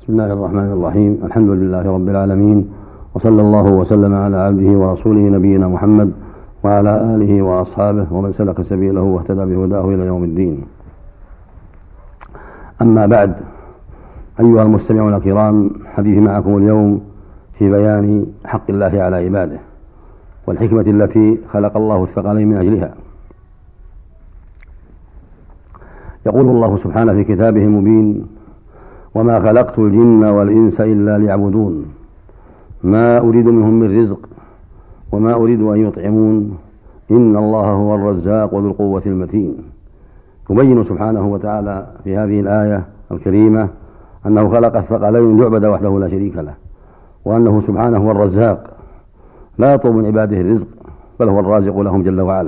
بسم الله الرحمن الرحيم. الحمد لله رب العالمين، وصلى الله وسلم على عبده ورسوله نبينا محمد وعلى آله وأصحابه ومن سلك سبيله واهتدى بهداه إلى يوم الدين. أما بعد، أيها المستمعون الكرام، حديثي معكم اليوم في بيان حق الله على عباده والحكمة التي خلق الله الثقلين من أجلها. يقول الله سبحانه في كتابه المبين: وما خلقت الجن والإنس إلا ليعبدون ما أريد منهم من رزق وما أريد أن يطعمون إن الله هو الرزاق ذو القوة المتين. يبين سبحانه وتعالى في هذه الآية الكريمة أنه خلق الثقلين ليعبد وحده لا شريك له، وأنه سبحانه هو الرزاق لا يطلب من عباده الرزق بل هو الرازق لهم جل وعلا.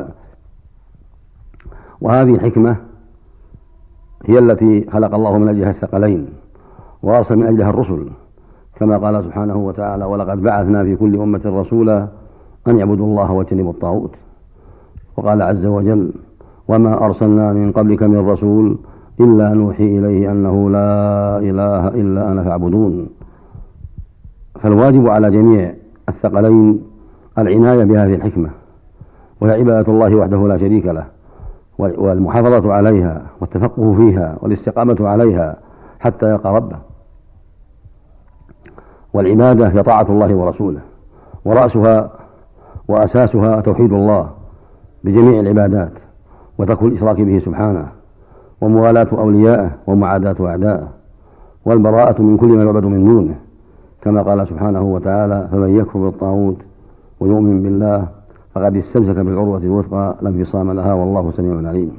وهذه الحكمة هي التي خلق الله من أجلها الثقلين وأرسل من أجلها الرسل، كما قال سبحانه وتعالى: ولقد بعثنا في كل أمة رسولا أن يعبدوا الله واجتنبوا الطاغوت. وقال عز وجل: وما أرسلنا من قبلك من رسول إلا نوحي إليه أنه لا إله إلا أنا فاعبدون. فالواجب على جميع الثقلين العناية بهذه الحكمة، وهي عبادة الله وحده لا شريك له، والمحافظة عليها والتفقه فيها والاستقامة عليها حتى يلقى ربه. والعبادة هي طاعة الله ورسوله، ورأسها وأساسها توحيد الله بجميع العبادات وترك الإشراك به سبحانه، وموالاة أوليائه ومعاداة أعدائه، والبراءة من كل ما يعبد من دونه، كما قال سبحانه وتعالى: فمن يكفر بالطاغوت ويؤمن بالله فقد استمسك بالعروة الوثقى لا انفصام لها والله سميع عليم.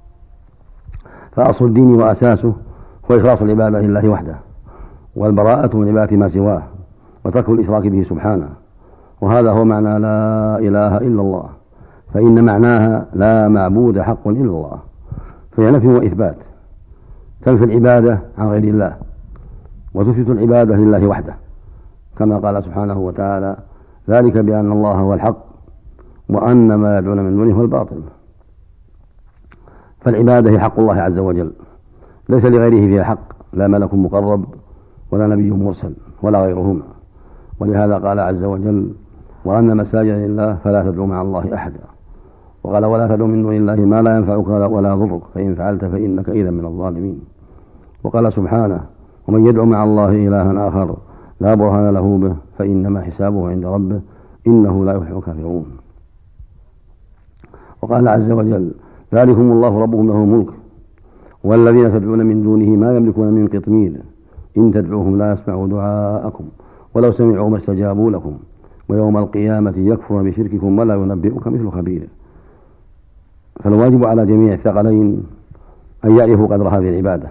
فأصل الدين وأساسه هو إخلاص العبادة لله وحده، والبراءة من عبادة ما سواه، وترك الإشراك به سبحانه. وهذا هو معنى لا إله إلا الله، فإن معناها لا معبود حق إلا الله، فهي نفي وإثبات، تنفي العبادة عن غير الله وتثبت العبادة لله وحده، كما قال سبحانه وتعالى: ذلك بأن الله هو الحق وأن ما يدعون من دونه هو الباطل. فالعبادة هي حق الله عز وجل، ليس لغيره فيها حق، لا ملك مقرب ولا نبي مرسل ولا غيرهما. ولهذا قال عز وجل: وأن مساجد لله فلا تدعو مع الله أحدا. وقال: ولا تدعو من دون الله ما لا ينفعك ولا يضرك فإن فعلت فإنك إذا من الظالمين. وقال سبحانه: ومن يدعو مع الله إلها آخر لا برهان له به فإنما حسابه عند ربه إنه لا يفلح الكافرون. وقال عز وجل: ذلكم الله ربكم له الملك والذين تدعون من دونه ما يملكون من قطمير إن تدعوهم لا يسمعوا دعاءكم ولو سمعوا ما استجابوا لكم ويوم القيامة يكفرون بشرككم ولا ينبئك مثل خبير. فالواجب على جميع الثقلين أن يعرفوا قدر هذه العبادة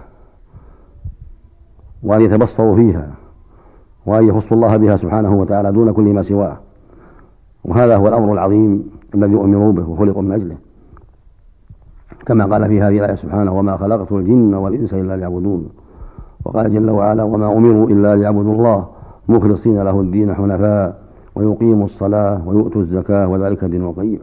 وأن يتبصروا فيها وأن يخصوا الله بها سبحانه وتعالى دون كل ما سواه. وهذا هو الأمر العظيم الذي أمروا به وخلقوا من أجله، كما قال في هذه الآية سبحانه: وما خلقت الجن والإنس إلا ليعبدون. وقال جل وعلا: وما أمروا إلا ليعبدوا الله مخلصين له الدين حنفاء ويقيموا الصلاة ويؤتوا الزكاة وذلك دين القيم.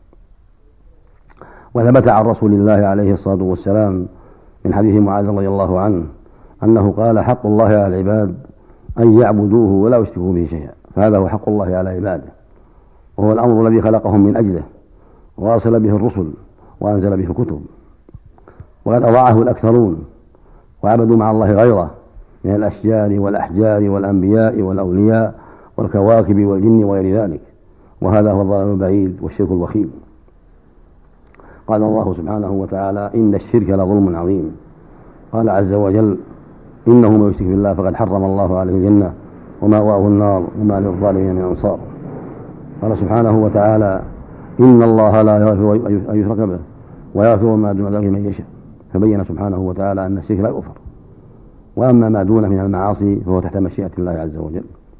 وثبت عن رسول الله عليه الصلاة والسلام من حديث معاذ رضي الله عنه أنه قال: حق الله على العباد أن يعبدوه ولا يشركوا به شيئا. فهذا هو حق الله على عباده، وهو الأمر الذي خلقهم من أجله وأرسل به الرسل وأنزل به الكتب. وقد أضاعه الأكثرون وعبدوا مع الله غيره من الأشجار والأحجار والأنبياء والأولياء والكواكب والجن وغير ذلك، وهذا هو الضلال البعيد والشرك الوخيم. قال الله سبحانه وتعالى: إن الشرك لظلم عظيم. قال عز وجل: إنه من يشرك بالله فقد حرم الله عليه الجنة ومأواه النار وما للظالمين من أنصار. قال سبحانه وتعالى: إن الله لا يغفر أن يشرك به ويغفر ما دون ذلك من يشاء. فبين سبحانه وتعالى أن الشرك لا يغفر، وأما ما دونه من المعاصي فهو تحت مشيئة الله عز وجل.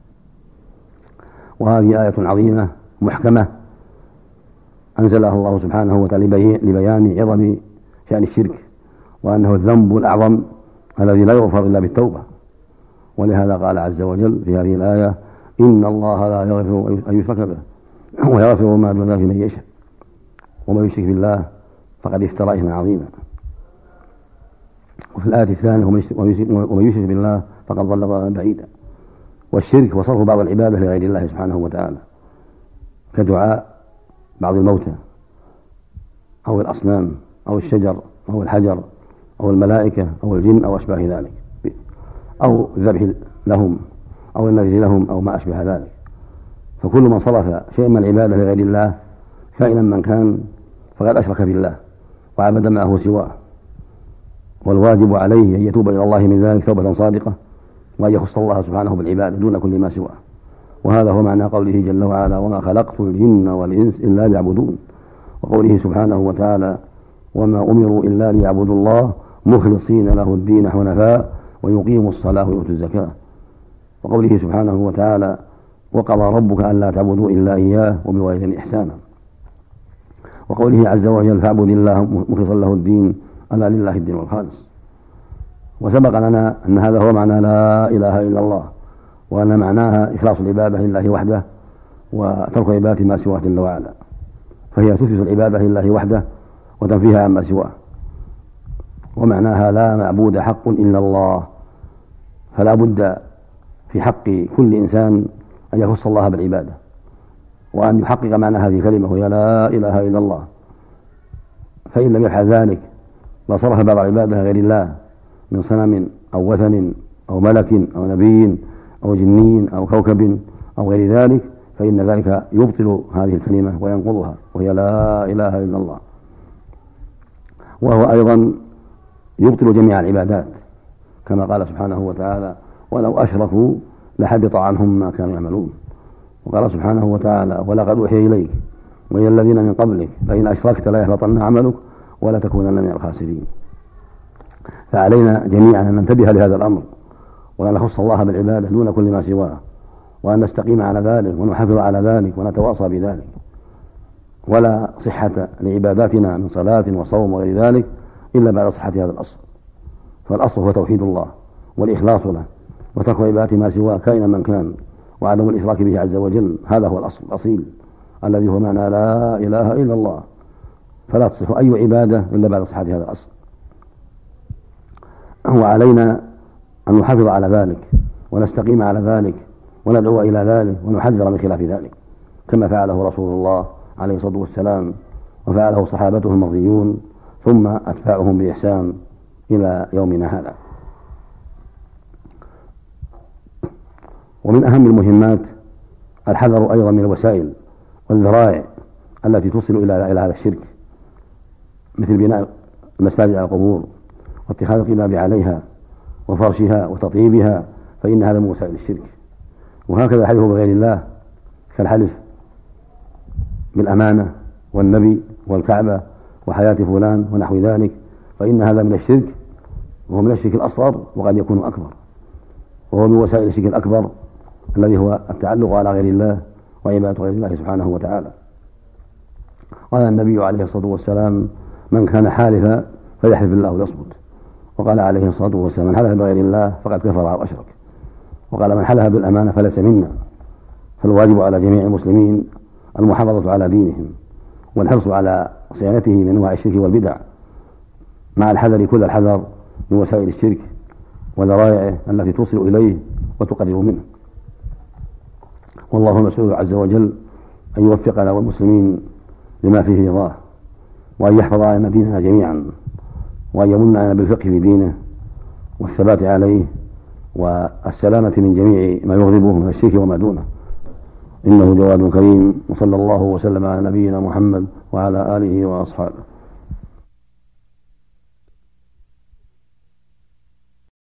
وهذه آية عظيمة محكمة أنزلها الله سبحانه وتعالى لبيان عظم شأن الشرك، وأنه الذنب الأعظم الذي لا يغفر إلا بالتوبة. ولهذا قال عز وجل في هذه الآية: إن الله لا يغفر أن يشرك به ويغفر ما دون ذلك من يشاء ومن يشرك بالله فقد افترى إثما عظيما. وفي الآية الثانية ومن يشرك بالله فقد ضل ضلالا بعيدا. والشرك هو صرف بعض العبادة لغير الله سبحانه وتعالى كدعاء بعض الموتى أو الأصنام أو الشجر أو الحجر أو الملائكة أو الجن أو أشباه ذلك، أو الذبح لهم أو النذر لهم أو ما أشبه ذلك. فكل من صرف شيئا من العبادة لغير الله كائنا من كان فقد أشرك بالله وعبد معه سواه، والواجب عليه أن يتوب إلى الله من ذلك توبة صادقة، وأن يخص الله سبحانه بالعبادة دون كل ما سواه. وهذا هو معنى قوله جل وعلا: وما خلقت الجن والإنس إلا ليعبدون، وقوله سبحانه وتعالى: وما أمروا إلا ليعبدوا الله مخلصين له الدين حنفاء ويقيموا الصلاة ويؤتوا الزكاة. وقوله سبحانه وتعالى: وقضى ربك ألا تعبدوا إلا إياه وبالوالدين إحسانا. وقوله عز وجل: فاعبد الله مخلصا له الدين ألا لله الدين الخالص. وسبق لنا أن هذا هو معنى لا إله إلا الله، وأن معناها إخلاص العبادة لله وحده وترك عبادة ما سواه جل وعلا، فهي تثبت العبادة لله وحده وتنفيها عما سواه. ومعناها لا معبود حق إلا الله، فلا بد في حق كل إنسان أن يخص الله بالعبادة وأن يحقق معنى هذه الكلمة وهي لا إله إلا الله. فإن لم يفعل ذلك وصرف بعض العبادة غير الله من صنم أو وثن أو ملك أو نبي أو جني أو كوكب أو غير ذلك فإن ذلك يبطل هذه الكلمة وينقضها وهي لا إله إلا الله. وهو أيضا يبطل جميع العبادات كما قال سبحانه وتعالى: ولو أشركوا لحبط عنهم ما كانوا يعملون. وقال سبحانه وتعالى: ولقد أوحي إليك وإلى الذين من قبلك لئن أشركت ليحبطن عملك ولتكونن من الخاسرين. فعلينا جميعا أن ننتبه لهذا الأمر وأن نخص الله بالعبادة دون كل ما سواه، وأن نستقيم على ذلك ونحافظ على ذلك ونتواصى بذلك. ولا صحة لعباداتنا من صلاة وصوم وغير ذلك إلا بعد صحة هذا الأصل. فالأصل هو توحيد الله والإخلاص له وترك عبادة ما سواه كائنا من كان، وعدم الإشراك به عز وجل. هذا هو الأصل الأصيل الذي هو معنى لا إله إلا الله. فلا تصح أي عبادة إلا بعد صحة هذا الأصل. هو علينا أن نحافظ على ذلك ونستقيم على ذلك وندعو إلى ذلك ونحذر من خلاف ذلك كما فعله رسول الله عليه الصلاة والسلام وفعله صحابته المرضيون ثم أتباعهم بإحسان إلى يومنا هذا. ومن أهم المهمات الحذر أيضا من الوسائل والذرائع التي توصل إلى هذا الشرك، مثل بناء المساجد على القبور واتخاذ القباب عليها وفرشها وتطييبها، فإن هذا من وسائل الشرك. وهكذا الحلف بغير الله كالحلف بالأمانة والنبي والكعبة وحياة فلان ونحو ذلك، فإن هذا من الشرك وهو من الشرك الأصغر وقد يكون أكبر، وهو من وسائل الشرك الأكبر الذي هو التعلق على غير الله وعبادة غير الله سبحانه وتعالى. قال النبي عليه الصلاة والسلام: من كان حالفا فليحلف بالله ويصمت. وقال عليه الصلاة والسلام: من حلف بغير الله فقد كفر أو أشرك. وقال: من حلف بالأمانة فليس منا. فالواجب على جميع المسلمين المحافظة على دينهم والحرص على صيانته من أنواع الشرك والبدع، مع الحذر كل الحذر من وسائل الشرك وذرائعه التي توصل إليه وتقرب منه. والله المسؤول عز وجل أن يوفقنا والمسلمين لما فيه رضاه، وأن يحفظ لنا ديننا جميعا، وأن يمن علينا بالفقه في دينه والثبات عليه والسلامة من جميع ما يغضبه من الشرك وما دونه، إنه جواد كريم. وصلى الله وسلم على نبينا محمد وعلى آله وأصحابه.